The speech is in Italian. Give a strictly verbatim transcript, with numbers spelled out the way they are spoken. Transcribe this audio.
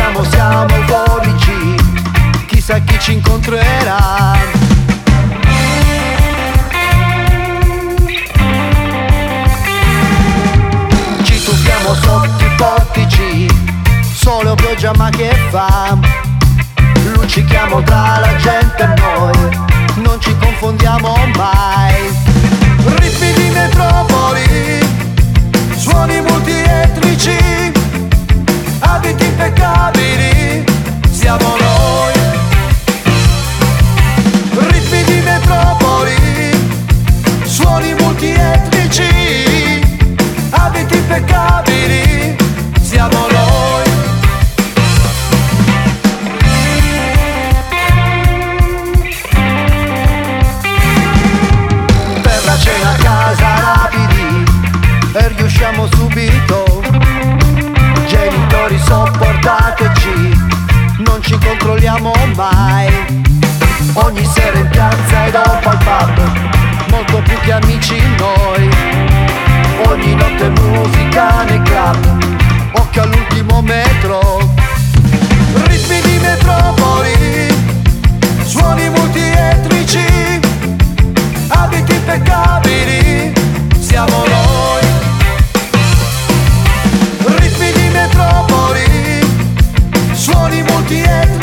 siamo, siamo euforici, chissà chi ci incontrerà. Ci tuffiamo sotto i portici, sole o pioggia ma che fa, luccichiamo tra la gente e noi, non ci confondiamo mai. Ritmi di metropoli, suoni multietnici, abiti impeccabili, siamo noi. Ritmi di metropoli, suoni multietnici, abiti impeccabili, siamo noi. Per la cena a casa rapidi e riusciamo subito, genitori sopportateci, non ci controlliamo mai. Ogni sera in piazza e dopo al pub, molto più che amici noi. Ogni notte musica nei club, occhio all'ultimo metro. Ritmi di metropoli, suoni multietnici, abiti impeccabili, siamo noi. Ritmi di metropoli, suoni multietnici,